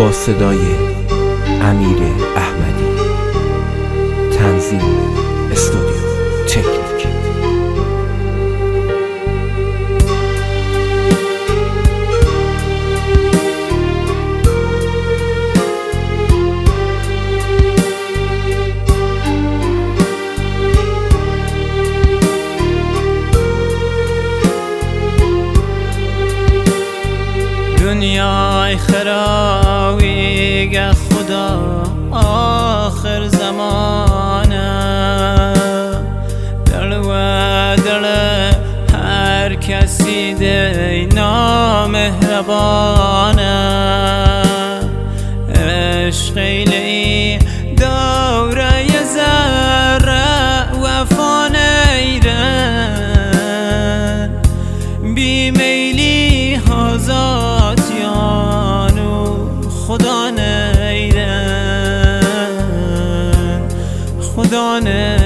با صدای امیر احمدی. تنظیم استودیو تکنیک. دنیای خراوی گه خدا آخر زمانه، دل و دل هر کسی دی نامهربانه. عشق ایلی دوره ی ذره وفا نیرن، بی میلی آزاد خدا نیرن، خدا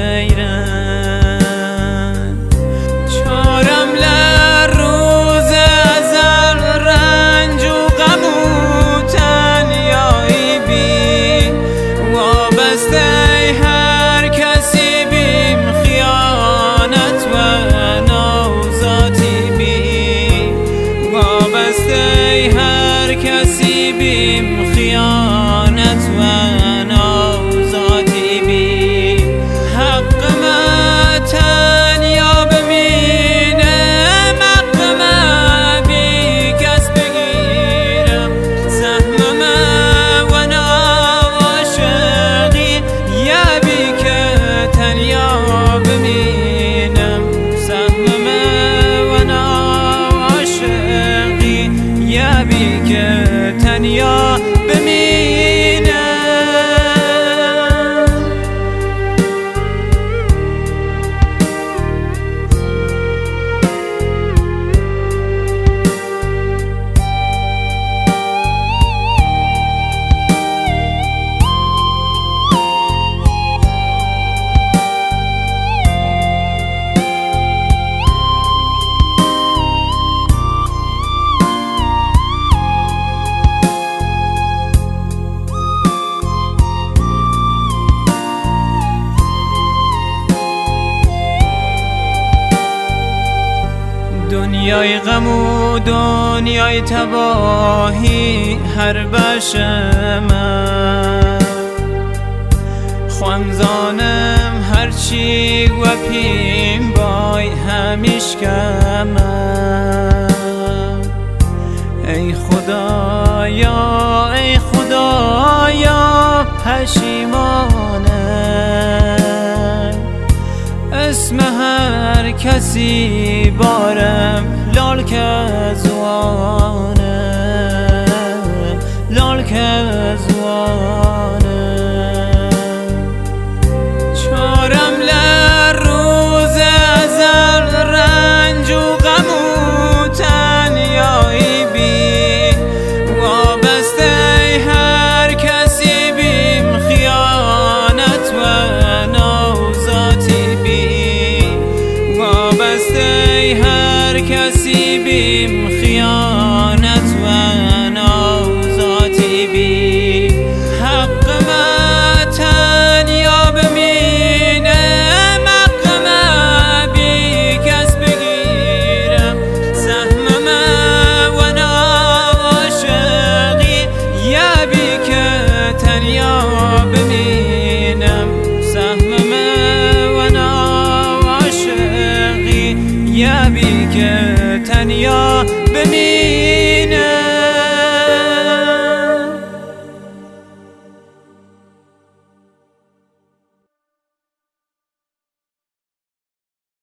نیرن. چارم لروز ازل رنج و غم و تنیایی بی، وابسته هر کسی بیم خیانت و نوزاتی بی، وابسته هر کسی بیم خیانت و نوزاتی بی. حق ما تنیا ببینم، حق ما بی کس بگیرم، سهم ما و نواشقی یا بی که تنیا ببینم، سهم ما و نواشقی یا بی که تنیا ببینم. دنیای غم و دنیای تباهی هر بشمم، خوامزانم هرچی و پیم بای همیش کمم. ای خدایا ای خدایا پشیمانم، اسم هر کسی بارم لال که زوانه، لال که زوانه. چارم لروز ازل رنج و غم و تنیایی بی، وابسته هر کسی بیم خیانت و نوزاتی بی، وابسته هر کسی بیم خیانت و نوزاتی بی. حق ما تنیا ببینم، حق ما بی کس بگیرم، سهم ما و نواشقی یا بی که تنیا ببینم، سهم ما و نواشقی یا بی که تنیا ببینم.